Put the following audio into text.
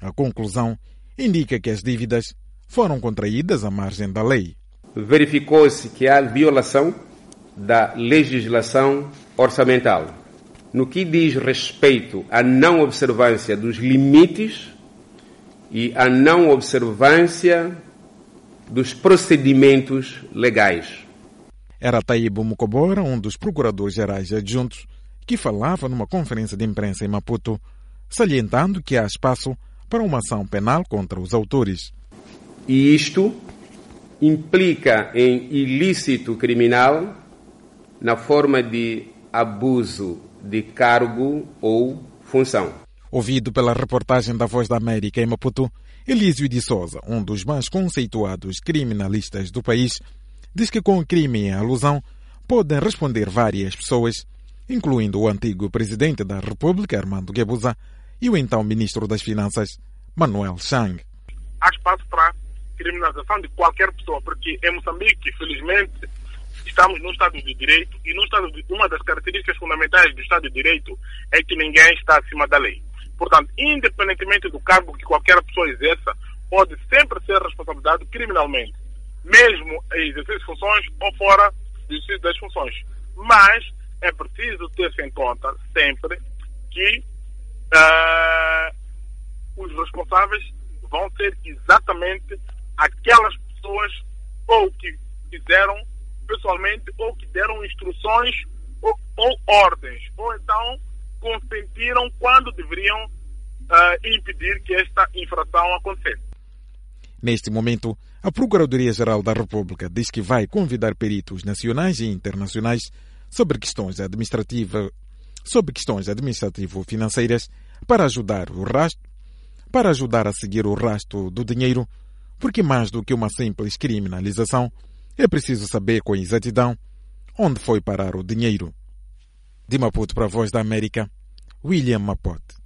A conclusão indica que as dívidas foram contraídas à margem da lei. Verificou-se que há violação da legislação orçamental no que diz respeito à não observância dos limites e à não observância dos procedimentos legais. Era Taibo Mukobora, um dos procuradores-gerais adjuntos, que falava numa conferência de imprensa em Maputo, salientando que há espaço para uma ação penal contra os autores. E isto implica em ilícito criminal na forma de abuso de cargo ou função. Ouvido pela reportagem da Voz da América em Maputo, Elísio de Souza, um dos mais conceituados criminalistas do país, diz que com o crime em alusão podem responder várias pessoas, incluindo o antigo presidente da República, Armando Guebuza, e o então ministro das Finanças, Manuel Chang. Há espaço para criminalização de qualquer pessoa, porque em Moçambique, felizmente, estamos num Estado de Direito e uma das características fundamentais do Estado de Direito é que ninguém está acima da lei. Portanto, independentemente do cargo que qualquer pessoa exerça, pode sempre ser responsabilizado criminalmente, mesmo em exercício de funções ou fora do exercício das funções. Mas é preciso ter-se em conta sempre que os responsáveis vão ser exatamente aquelas pessoas ou que fizeram pessoalmente ou que deram instruções ou ordens, ou então consentiram quando deveriam impedir que esta infração acontecesse. Neste momento, a Procuradoria-Geral da República diz que vai convidar peritos nacionais e internacionais sobre questões administrativo-financeiras para ajudar a seguir o rastro do dinheiro, porque mais do que uma simples criminalização, é preciso saber com exatidão onde foi parar o dinheiro. De Maputo para a Voz da América, William Mapote.